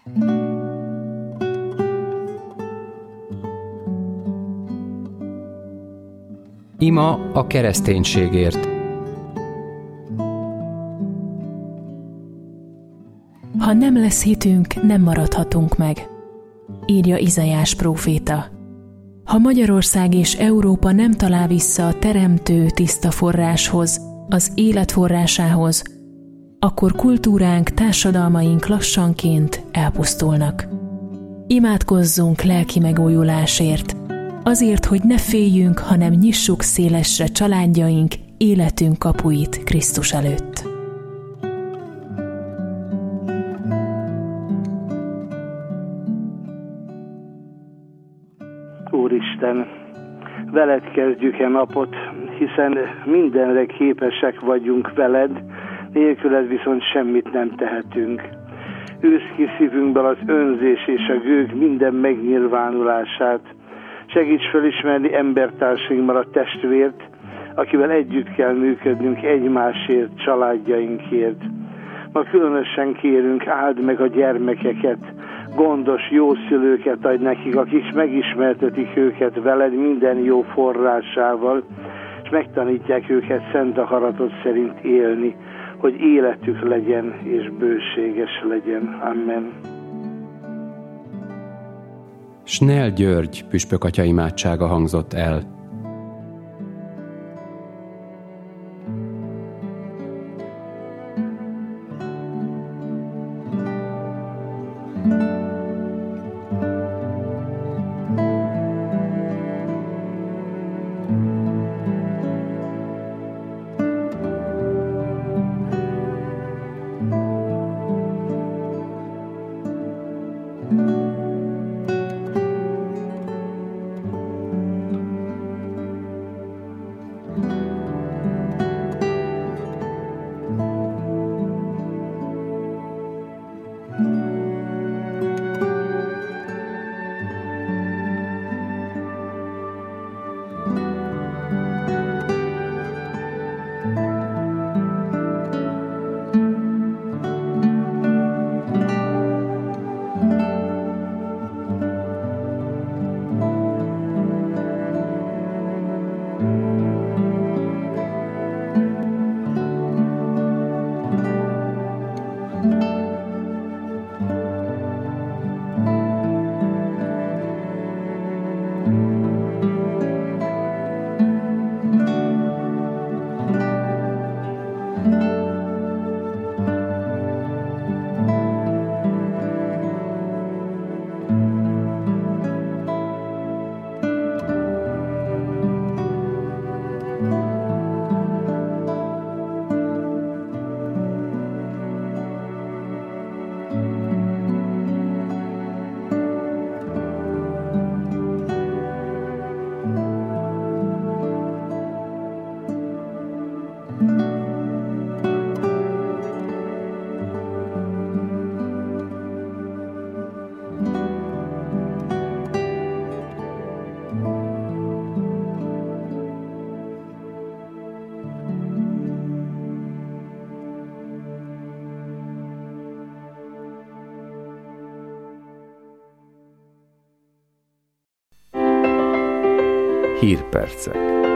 Ima a kereszténységért. Ha nem lesz hitünk, nem maradhatunk meg, írja Izaiás próféta. Ha Magyarország és Európa nem talál vissza a teremtő tiszta forráshoz, az élet forrásához, akkor kultúránk, társadalmaink lassanként elpusztulnak. Imádkozzunk lelki megújulásért, azért, hogy ne féljünk, hanem nyissuk szélesre családjaink, életünk kapuit Krisztus előtt. Úristen, veled kezdjük-e napot, hiszen mindenre képesek vagyunk veled, nélküled viszont semmit nem tehetünk. Űzd ki szívünkből az önzés és a gőg minden megnyilvánulását. Segíts felismerni embertársainkban a testvért, akivel együtt kell működnünk egymásért, családjainkért. Ma különösen kérünk, áld meg a gyermekeket, gondos, jó szülőket adj nekik, akik megismertetik őket veled minden jó forrásával, és megtanítják őket szent akaratod szerint élni, hogy életük legyen és bőséges legyen. Amen. Snell György püspökatya imádsága hangzott el. Hírpercek.